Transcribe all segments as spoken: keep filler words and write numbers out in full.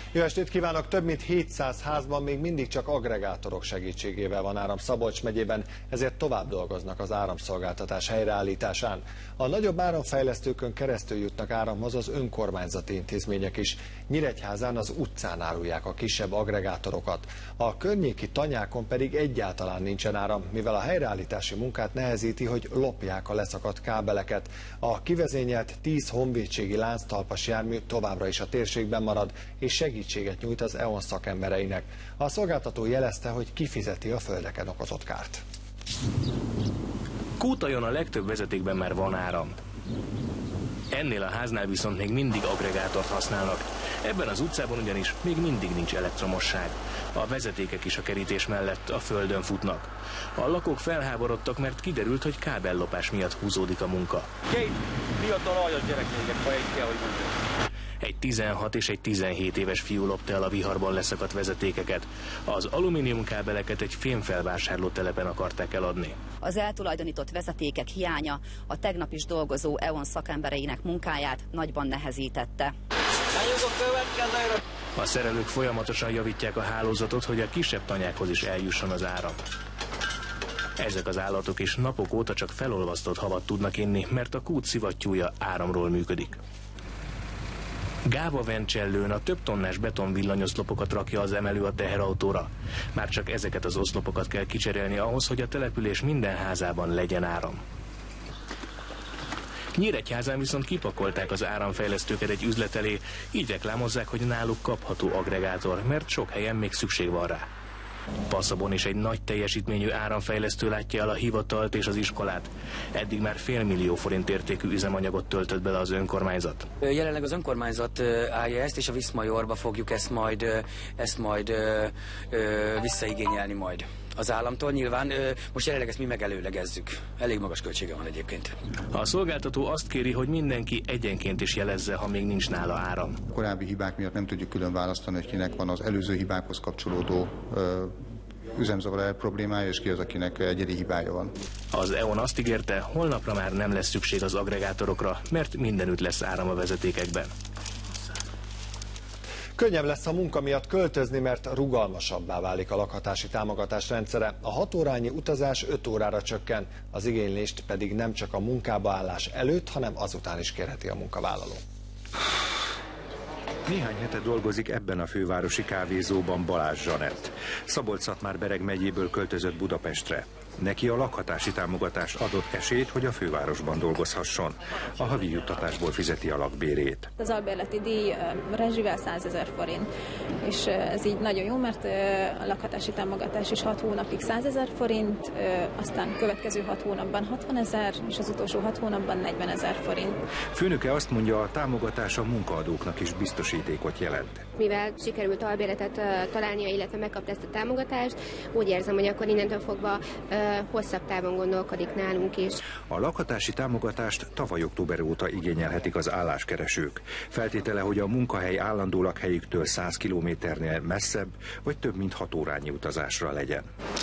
Jó estét kívánok! Több mint hétszáz házban még mindig csak aggregátorok segítségével van áram Szabolcs megyében, ezért tovább dolgoznak az áramszolgáltatás helyreállításán. A nagyobb áramfejlesztőkön keresztül jutnak áramhoz az önkormányzati intézmények is. Nyíregyházán az utcán árulják a kisebb aggregátorokat. A környéki tanyákon pedig egyáltalán nincsen áram, mivel a helyreállítási munkát nehezíti, hogy lopják a leszakadt kábeleket. A kivezényelt tíz honvédségi lánctalpas jármű továbbra is a térségben marad, és segítséget nyújt az e on szakembereinek. A szolgáltató jelezte, hogy kifizeti a földeken okozott kárt. Kútajon a legtöbb vezetékben már van áram. Ennél a háznál viszont még mindig aggregátort használnak. Ebben az utcában ugyanis még mindig nincs elektromosság. A vezetékek is a kerítés mellett a földön futnak. A lakók felháborodtak, mert kiderült, hogy kábellopás miatt húzódik a munka. Két fiatal aljas gyerekeket, ha egy kell, hogy mondjam. Egy tizenhat és egy tizenhét éves fiú lopta el a viharban leszakadt vezetékeket. Az alumíniumkábeleket egy fémfelvásárló telepen akarták eladni. Az eltulajdonított vezetékek hiánya a tegnap is dolgozó e on szakembereinek munkáját nagyban nehezítette. A szerelők folyamatosan javítják a hálózatot, hogy a kisebb tanyákhoz is eljusson az áram. Ezek az állatok is napok óta csak felolvasztott havat tudnak inni, mert a kút szivattyúja áramról működik. Gáva Vencsellőn a több tonnás betonvillanyoszlopokat rakja az emelő a teherautóra. Már csak ezeket az oszlopokat kell kicserélni ahhoz, hogy a település minden házában legyen áram. Nyíregyházán viszont kipakolták az áramfejlesztőket egy üzlet elé, így reklámozzák, hogy náluk kapható aggregátor, mert sok helyen még szükség van rá. Passzabon is egy nagy teljesítményű áramfejlesztő látja el a hivatalt és az iskolát. Eddig már fél millió forint értékű üzemanyagot töltött bele az önkormányzat. Jelenleg az önkormányzat állja ezt, és a Viszmajorba fogjuk ezt majd, ezt majd visszaigényelni majd az államtól. Nyilván most jelenleg ezt mi megelőlegezzük. Elég magas költsége van egyébként. A szolgáltató azt kéri, hogy mindenki egyenként is jelezze, ha még nincs nála áram. A korábbi hibák miatt nem tudjuk külön választani, hogy kinek van az előző hibákhoz kapcsolódó üzemzavar problémája, és ki az, akinek egyedi hibája van. Az e on azt ígérte, holnapra már nem lesz szükség az aggregátorokra, mert mindenütt lesz áram a vezetékekben. Könnyebb lesz a munka miatt költözni, mert rugalmasabbá válik a lakhatási támogatás rendszere. A hat órányi utazás öt órára csökken, az igénylést pedig nem csak a munkába állás előtt, hanem azután is kérheti a munkavállaló. Néhány hete dolgozik ebben a fővárosi kávézóban Balázs Zsanett. Szabolcs-Szatmár-Bereg megyéből költözött Budapestre. Neki a lakhatási támogatás adott esélyt, hogy a fővárosban dolgozhasson. A havi juttatásból fizeti a lakbérét. Az albérleti díj rezsivel százezer forint, és ez így nagyon jó, mert a lakhatási támogatás is hat hónapig százezer forint, aztán következő hat hónapban hatvanezer, és az utolsó hat hónapban negyvenezer forint. Főnöke azt mondja, a támogatás a munkaadóknak is biztosítékot jelent. Mivel sikerült albéletet találnia, illetve megkapta ezt a támogatást, úgy érzem, hogy akkor innentől fogva hosszabb távon gondolkodik nálunk is. A lakhatási támogatást tavaly október óta igényelhetik az álláskeresők. Feltétele, hogy a munkahely állandó lakhelyüktől száz kilométernél messzebb, vagy több mint hat órányi utazásra legyen.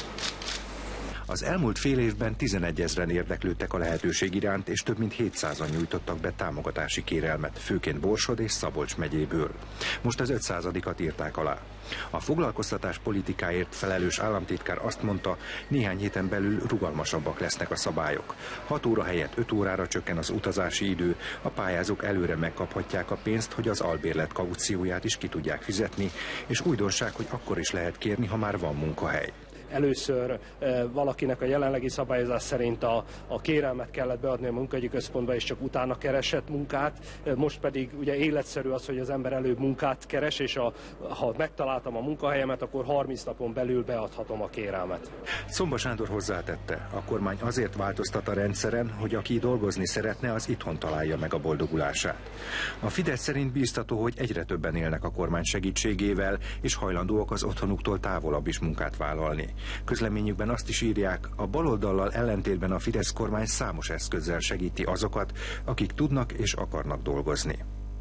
Az elmúlt fél évben tizenegyezren érdeklődtek a lehetőség iránt, és több mint hétszázan nyújtottak be támogatási kérelmet, főként Borsod és Szabolcs megyéből. Most az ötszázadikat írták alá. A foglalkoztatás politikáért felelős államtitkár azt mondta, néhány héten belül rugalmasabbak lesznek a szabályok. hat óra helyett öt órára csökken az utazási idő, a pályázók előre megkaphatják a pénzt, hogy az albérlet kaucióját is ki tudják fizetni, és újdonság, hogy akkor is lehet kérni, ha már van munkahely. Először e, valakinek a jelenlegi szabályozás szerint a, a kérelmet kellett beadni a munkahogyi központba, és csak utána keresett munkát. Most pedig ugye életszerű az, hogy az ember előbb munkát keres, és a, ha megtaláltam a munkahelyemet, akkor harminc napon belül beadhatom a kérelmet. Szomba Sándor hozzátette, a kormány azért változtat a rendszeren, hogy aki dolgozni szeretne, az itthon találja meg a boldogulását. A Fidesz szerint bíztató, hogy egyre többen élnek a kormány segítségével, és hajlandóak az otthonuktól távolabb is munkát vállalni. Közleményükben azt is írják, a baloldallal ellentétben a Fidesz kormány számos eszközzel segíti azokat, akik tudnak és akarnak dolgozni.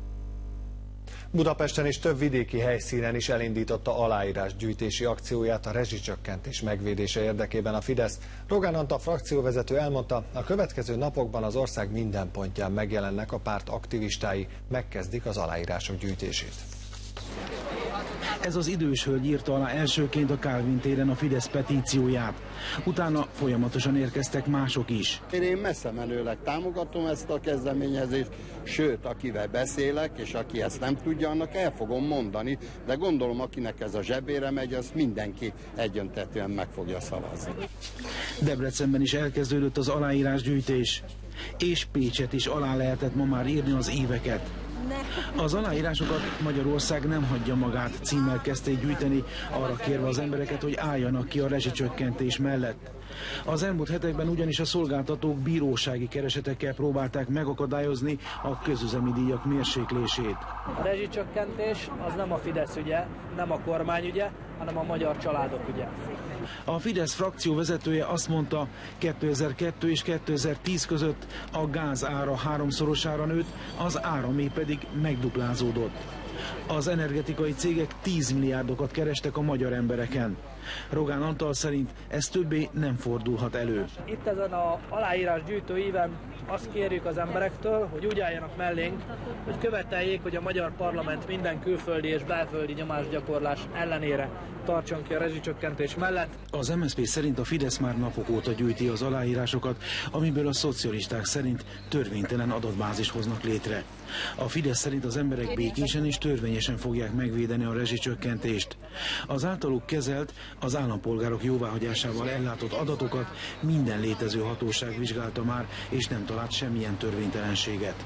Budapesten és több vidéki helyszínen is elindította aláírásgyűjtési akcióját a rezsicsökkentés megvédése érdekében a Fidesz. Rogán Antal frakcióvezető elmondta, a következő napokban az ország minden pontján megjelennek a párt aktivistái, megkezdik az aláírások gyűjtését. Ez az idős hölgy írta alá elsőként a Kálvin téren a Fidesz petícióját. Utána folyamatosan érkeztek mások is. Én messze menőleg támogatom ezt a kezdeményezést, sőt, akivel beszélek, és aki ezt nem tudja, annak el fogom mondani, de gondolom, akinek ez a zsebére megy, az mindenki egyöntetően meg fogja szavazni. Debrecenben is elkezdődött az aláírásgyűjtés, és Pécset is alá lehetett ma már írni az éveket. Az aláírásokat Magyarország nem hagyja magát címmel kezdték gyűjteni, arra kérve az embereket, hogy álljanak ki a rezsicsökkentés mellett. Az elmúlt hetekben ugyanis a szolgáltatók bírósági keresetekkel próbálták megakadályozni a közüzemi díjak mérséklését. A rezsicsökkentés az nem a Fidesz ügye, nem a kormány ügye, hanem a magyar családok ügye. A Fidesz frakció vezetője azt mondta, kétezer-kettő és kétezer-tíz között a gáz ára háromszorosára nőtt, az áramé pedig megduplázódott. Az energetikai cégek tíz milliárdokat kerestek a magyar embereken. Rogán Antal szerint ez többé nem fordulhat elő. Itt ezen az aláírás gyűjtő íven azt kérjük az emberektől, hogy úgy álljanak mellénk, hogy követeljék, hogy a magyar parlament minden külföldi és belföldi nyomásgyakorlás ellenére tartson ki a rezsicsökkentés mellett. Az em es zé pé szerint a Fidesz már napok óta gyűjti az aláírásokat, amiből a szocialisták szerint törvénytelen adatbázis hoznak létre. A Fidesz szerint az emberek békésen és törvényesen fogják megvédeni a rezsicsökkentést. Az általuk kezelt, az állampolgárok jóváhagyásával ellátott adatokat minden létező hatóság vizsgálta már, és nem talált semmilyen törvénytelenséget.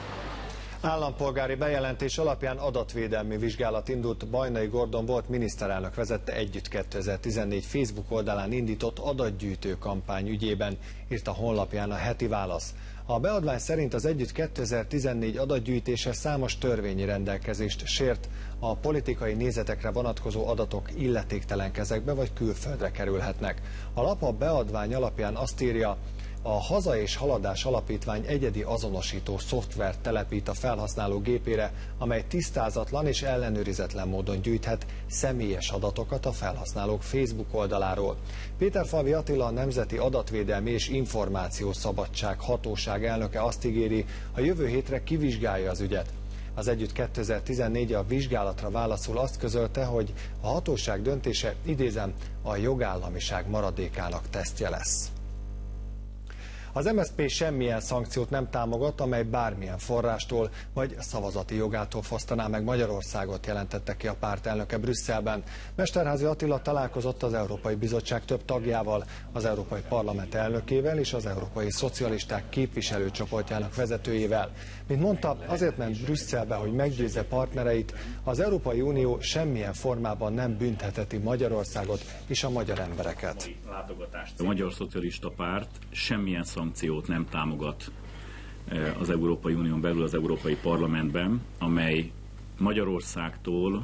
Állampolgári bejelentés alapján adatvédelmi vizsgálat indult. Bajnai Gordon volt miniszterelnök vezette együtt kétezer-tizennégy Facebook oldalán indított adatgyűjtő kampány ügyében, írt a honlapján a Heti Válasz. A beadvány szerint az Együtt kétezer-tizennégy adatgyűjtése számos törvényi rendelkezést sért, a politikai nézetekre vonatkozó adatok illetéktelen kezekbe vagy külföldre kerülhetnek. A lap a beadvány alapján azt írja, a Haza és Haladás Alapítvány egyedi azonosító szoftvert telepít a felhasználó gépére, amely tisztázatlan és ellenőrizetlen módon gyűjthet személyes adatokat a felhasználók Facebook oldaláról. Péterfalvi Attila, a Nemzeti Adatvédelmi és Információszabadság Hatóság elnöke azt ígéri, a jövő hétre kivizsgálja az ügyet. Az Együtt kétezer-tizennégy a vizsgálatra válaszul azt közölte, hogy a hatóság döntése, idézem, a jogállamiság maradékának tesztje lesz. Az em es zé pé semmilyen szankciót nem támogat, amely bármilyen forrástól vagy szavazati jogától fosztaná meg Magyarországot, jelentette ki a párt elnöke Brüsszelben. Mesterházy Attila találkozott az Európai Bizottság több tagjával, az Európai Parlament elnökével és az Európai Szocialisták képviselőcsoportjának vezetőjével. Mint mondta, azért ment Brüsszelbe, hogy meggyőzze partnereit, az Európai Unió semmilyen formában nem büntetheti Magyarországot és a magyar embereket. A Magyar Szocialista Párt semmilyen szankciót nem támogat az Európai Unión belül, az Európai Parlamentben, amely Magyarországtól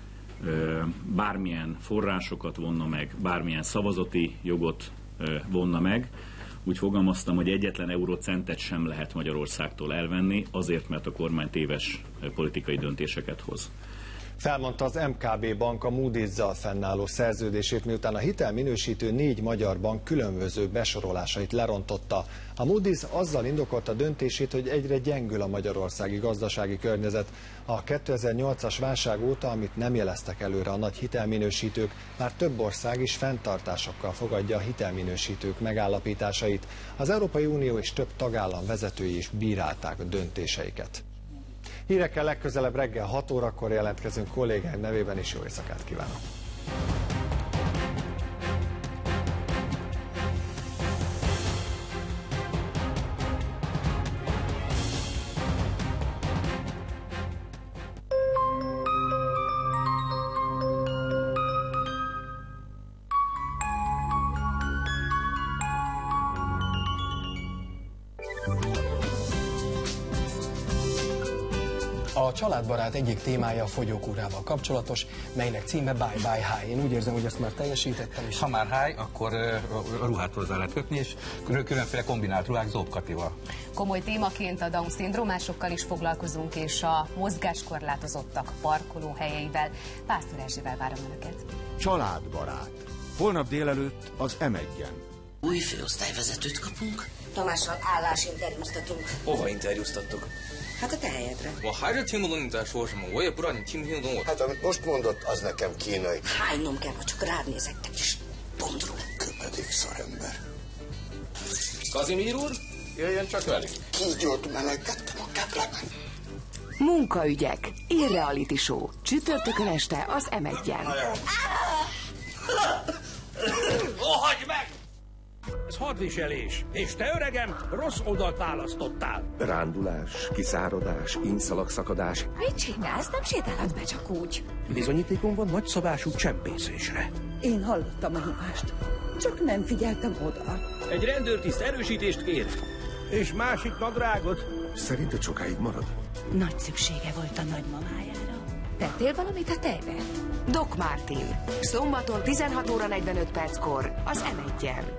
bármilyen forrásokat vonna meg, bármilyen szavazati jogot vonna meg. Úgy fogalmaztam, hogy egyetlen eurocentet sem lehet Magyarországtól elvenni, azért, mert a kormány téves politikai döntéseket hoz. Felmondta az em ká bé Bank a Moody's-zal fennálló szerződését, miután a hitelminősítő négy magyar bank különböző besorolásait lerontotta. A Moody's azzal indokolta döntését, hogy egyre gyengül a magyarországi gazdasági környezet. A kétezer-nyolcas válság óta, amit nem jeleztek előre a nagy hitelminősítők, már több ország is fenntartásokkal fogadja a hitelminősítők megállapításait. Az Európai Unió és több tagállam vezetői is bírálták a döntéseiket. Hírekkel legközelebb reggel hat órakor jelentkezünk, kollégáim nevében is jó éjszakát kívánok! A Családbarát egyik témája a fogyókúrával kapcsolatos, melynek címe Bye Bye High. Én úgy érzem, hogy ezt már teljesítettem. És ha már high, akkor a ruhát hozzá lehet kötni, és különféle kombinált ruhák Zóbkatival. Komoly témaként a Down-szindrómásokkal is foglalkozunk, és a mozgáskorlátozottak parkolóhelyeivel. Pásztor Erzsével várom Önöket. Családbarát. Holnap délelőtt az em egyen. Új főosztályvezetőt kapunk. Tamással állásinterjúztatunk. Hova interjúztattuk? Hát a te helyedre. 我还是听不懂你在说什么，我也不知道你听不听得懂我。 Hát amit most mondott, az nekem kínai. Hánynom kell, ha csak rád nézektek is. Bondról. Köpedék szarember. Kazimír úr, jöjjön csak velünk. Kígyót meleggettem a keplemen. Munkaügyek. Irreality show. Csütörtökön este az em egyen. Ó, hagyj meg! Ez hadviselés, és te, öregem, rossz oldalt választottál. Rándulás, kiszáradás, inszalagszakadás. Mit csinálsz? Nem sétálhat be csak úgy. Bizonyítékom van nagyszabású csempészésre. Én hallottam a hívást, csak nem figyeltem oda. Egy rendőrtiszt erősítést kér. És másik nadrágot. Szerinted sokáig marad? Nagy szüksége volt a nagymamájára. Tettél valamit a tejbe? Doc Martin. Szombaton tizenhat óra negyvenöt perckor az em egyen.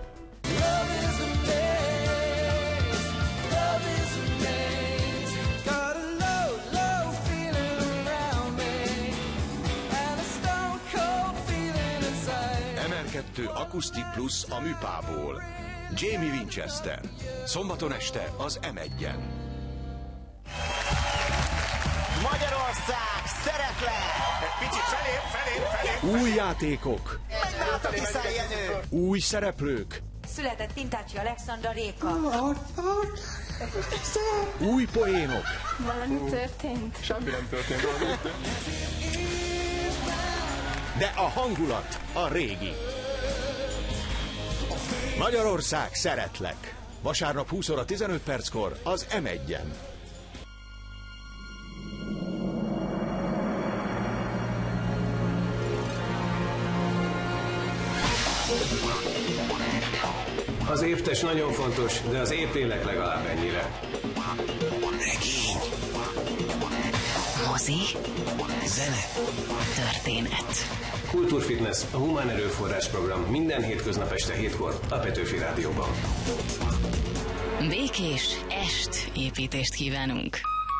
em er kettő Acoustic Plus a Műpából. Jamie Winchester. Szombaton este az em egyen. Magyarország, szeretlek! Egy picit felém, felém, felém! Új játékok! Menj át a Kiszály-Jenő! Új szereplők! Született Pintácsi Alexandra Réka. Új poénok! Valami történt? Semmi nem történt. De a hangulat a régi. Magyarország, szeretlek! Vasárnap húsz óra tizenöt perckor az em egyen. Az évtes nagyon fontos, de az éplélek legalább ennyire. Regény. Mozi. Zene. Történet. Kultúrfitness, a humán erőforrás program minden hétköznap este hétkor a Petőfi Rádióban. Békés est építést kívánunk.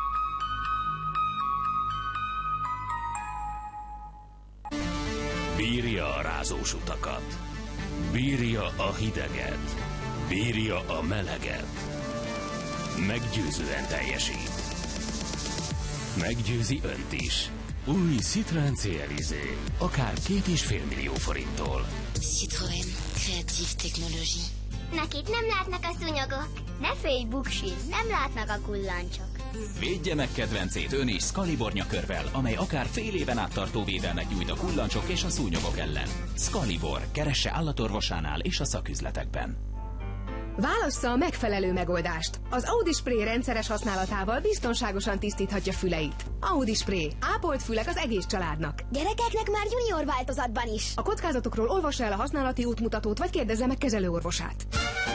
Bírja a rázós utakat. Bírja a hideget. Bírja a meleget. Meggyőzően teljesít. Meggyőzi önt is. Új Citroën cé el Izé. Akár két és fél millió forinttól. Citroën. Kreatív technológia. Nekik nem látnak a szúnyogok. Ne félj, Buksi, nem látnak a kullancsok. Védje meg kedvencét ön is Scalibor nyakörvel, amely akár fél éven át tartó védelmet nyújt a kullancsok és a szúnyogok ellen. Scalibor. Keresse állatorvosánál és a szaküzletekben. Válassza a megfelelő megoldást. Az Audi Spray rendszeres használatával biztonságosan tisztíthatja füleit. Audi Spray. Ápolt fülek az egész családnak. Gyerekeknek már junior változatban is. A kockázatokról olvassa el a használati útmutatót, vagy kérdezze meg kezelőorvosát.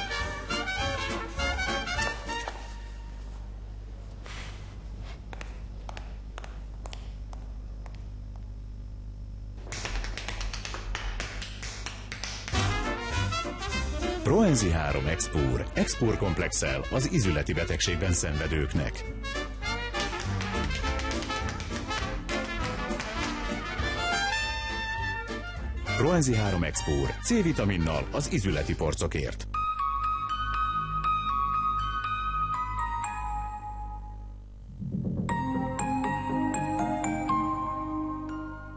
Proenzi három Expur. Expur komplexel az izületi betegségben szenvedőknek. Proenzi három Expur. C-vitaminnal az izületi porcokért.